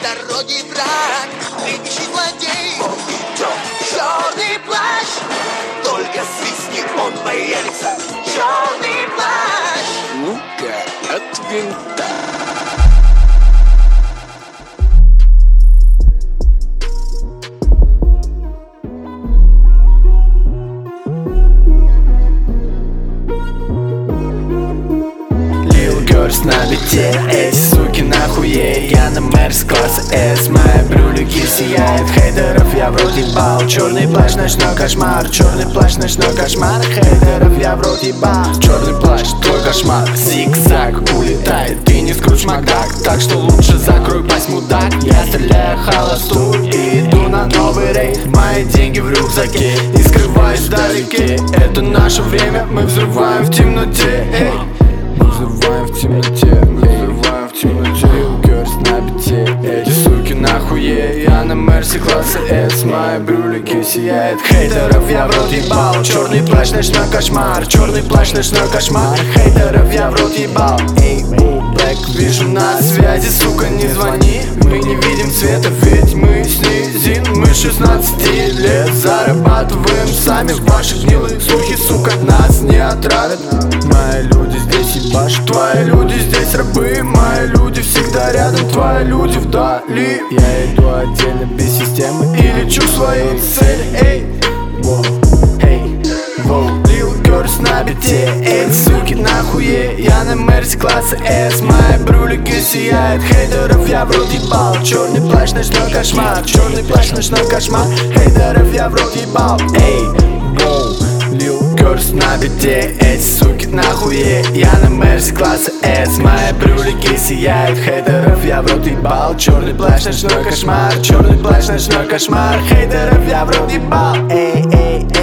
дороги враг, кричащий злодей. Он идет, черный плащ, только свистнет, он боится. Черный плащ. Ну-ка, от винта. На бите, эти суки нахуей. Я на Мерс класса S, мои брюлики сияют. Хейтеров я в рот ебал. Черный плащ, ночной кошмар. Черный плащ, ночной кошмар. Хейтеров я в рот ебал. Черный плащ, твой кошмар. Зигзаг улетает, ты не Скрудж Макдак. Так что лучше закрой пасть, мудак. Я стреляю холосту и иду на новый рейд. Мои деньги в рюкзаке и скрываюсь вдалеке. Это наше время, мы взрываем в темноте. Эй. Мы взрываем в темноте, мы взрываем в темноте. Герс на бите, эти суки нахуе. Я на Мерси класса S, мои брюлики сияют. Хейтеров я в рот ебал. Черный плащ, ночной кошмар. Черный плащ, ночной кошмар. Хейтеров я в рот ебал. Эй, Блэк, вижу на связи, сука, не звони. Мы не видим цвета, ведь мы с низин. Мы 16 лет зарабатываем сами. Ваши гнилые слухи, сука, нас не отравят. Мои люди здесь ебашут, твои люди здесь рабы. Мои люди всегда рядом, твои люди вдали. Я иду отдельно без системы и лечу к своей цели. Эй, воу, эй, воу. Лил Герс на бите, эти суки нахуе. Я на Мерси класса S, мои брюлики сияют. Хейтеров я в рот ебал. Черный плащ, ночной кошмар. Черный плащ, ночной кошмар. Хейтеров я в рот ебал. Эй, воу. Лил Герс на бите, эти суки нахуе. Я на Мерси класса S, мои брюлики сияют. Хейтеров я в рот ебал. Черный плащ, ночной кошмар. Черный плащ, ночной кошмар. Хейтеров я в рот ебал. Эй, эй, эй.